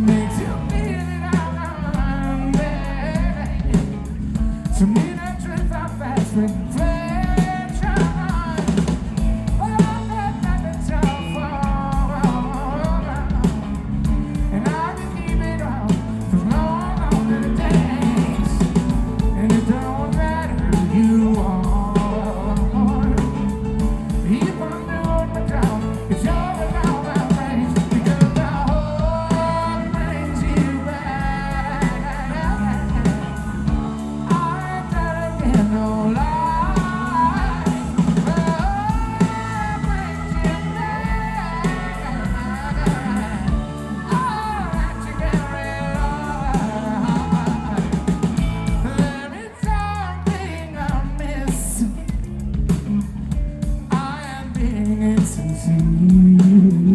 makes you feel it around me. To me, that truth I fast reflection. And I can keep it on for long after the days. And it don't matter who you are. If I'm doing my job, it's your around my range. Because the whole brings you back. I ain't telling you no lie. The whole brings you back. All that you can rely. There is something I miss. I am being insincere.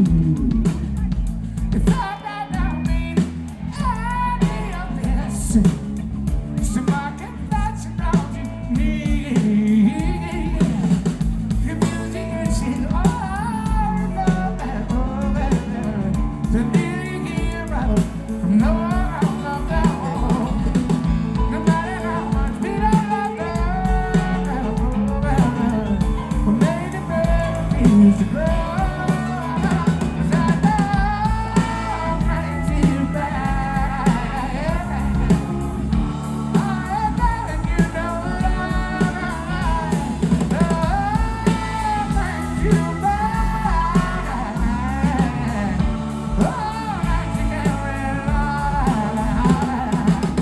If I don't mean any of this, so I can touch it all you need. Confusing and shit all over. To be hero from no one love down. No matter how much we don't love them, we made it better things to grow. 'Cause I know brings you back. I ain't telling you no lie. Love brings you back. Oh, that you can rely.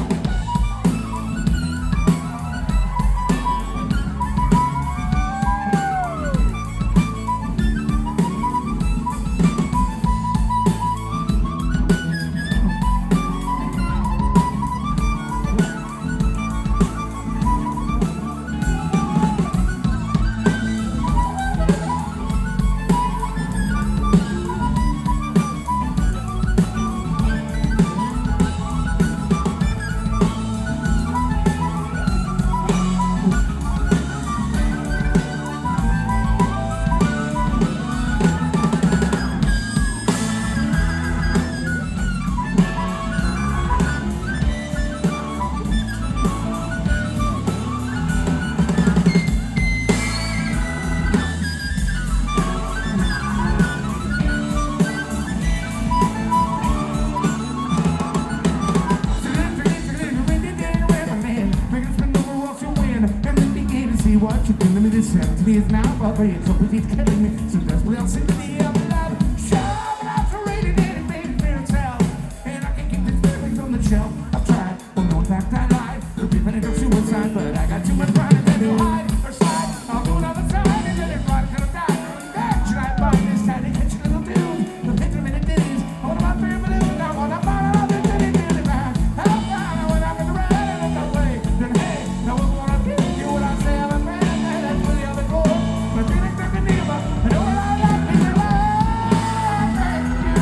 What you do to me this time to me is now but it's up with it killing me. So that's what I'll say to me of love. Sure, but I've already did it, baby, fair tell. And I can keep this feelings on the shelf. I've tried, well, no, in fact, I lied. Could be funny, suicide, but I got too much pride and then you'll hide or slide. I'll do another side and then it's right to the die. That should I buy this time to catch a little dude? The picture minute ditties. I want my favorite little, I want to buy all this ditty ditty man. How far when I'm in the red and the way? Then hey, now we're gonna give you what I say. I'm a man. My feelings are the neighbor, and all I like is your love brings you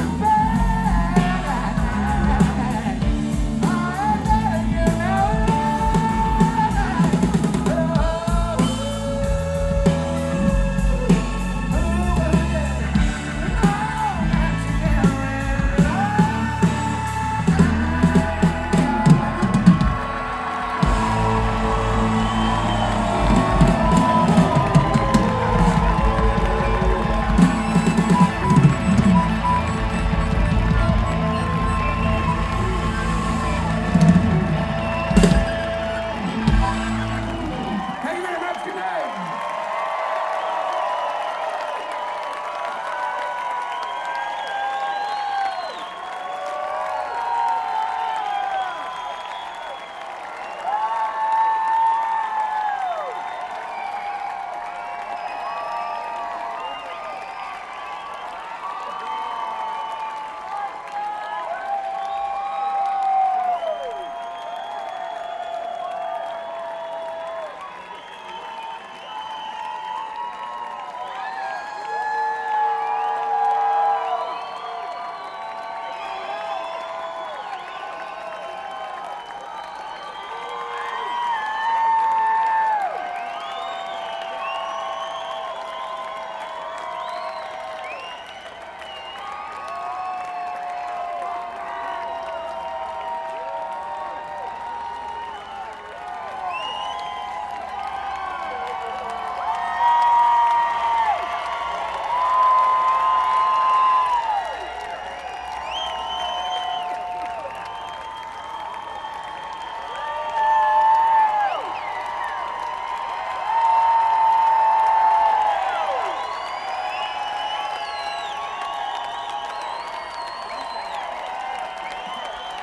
back. I'm letting you know.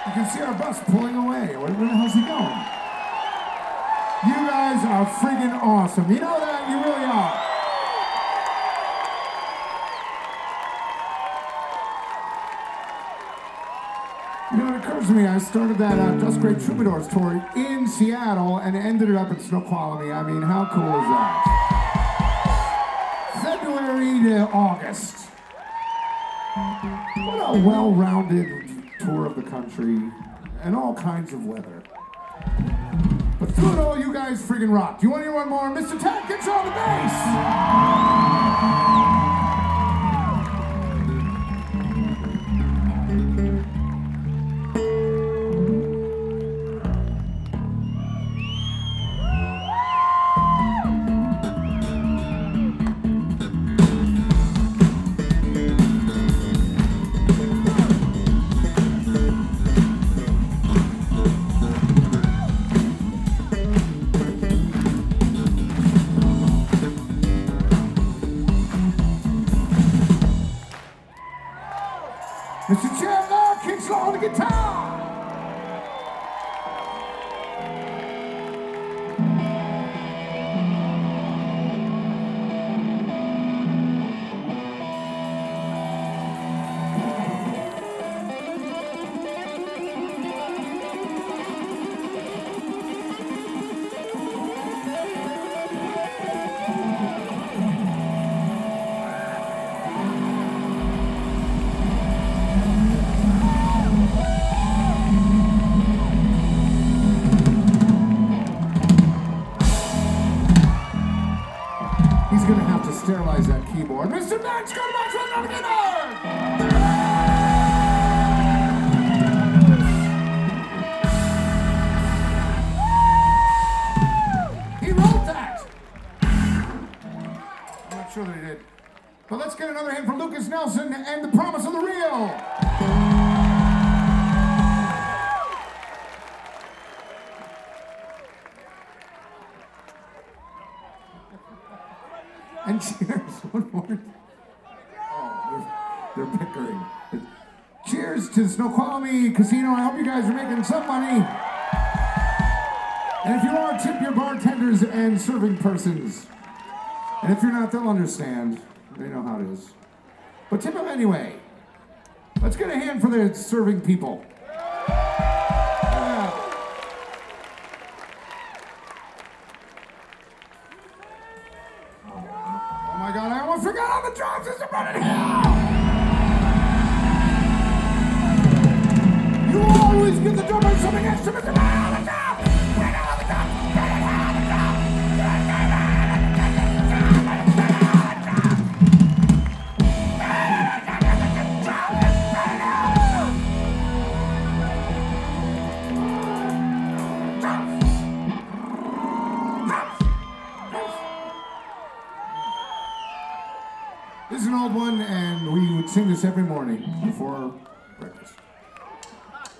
You can see our bus pulling away. Where the hell's he going? You guys are friggin' awesome. You know that? You really are. You know, it occurs to me, I started that Dust Great Troubadours tour in Seattle and ended it up at Snoqualmie. I mean, how cool is that? February to August. What a well-rounded tour of the country and all kinds of weather. But through it all, you guys friggin' rock. Do you want to hear one more? Mr. Ted gets on the bass! Mr. Chandler kicks on the guitar. He's gonna have to sterilize that keyboard. Mr. Max, go to Max right on the keyboard! He wrote that! I'm not sure that he did. But let's get another hand for Lucas Nelson and The Promise of the Real. And cheers, one more. Oh, they're bickering. Cheers to Snoqualmie Casino. I hope you guys are making some money. And if you are, tip your bartenders and serving persons. And if you're not, they'll understand. They know how it is. But tip them anyway. Let's get a hand for the serving people. Oh my God, I almost forgot all the drums. It's running here. You always give the drummer something extra, Mr. Man on the top. Bring on the top. Bring it on the top. This is an old one, and we would sing this every morning before